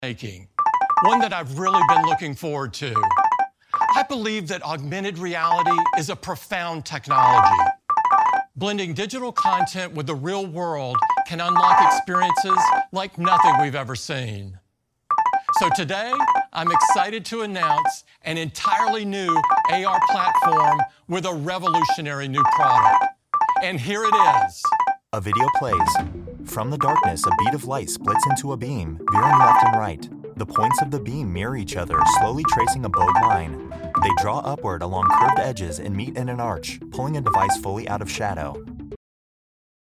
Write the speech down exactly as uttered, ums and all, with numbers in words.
making, one that I've really been looking forward to. I believe that augmented reality is a profound technology. Blending digital content with the real world can unlock experiences like nothing we've ever seen. So today, I'm excited to announce an entirely new A R platform with a revolutionary new product. And here it is. A video plays. From the darkness, a bead of light splits into a beam, veering left and right. The points of the beam mirror each other, slowly tracing a bowed line. They draw upward along curved edges and meet in an arch, pulling a device fully out of shadow.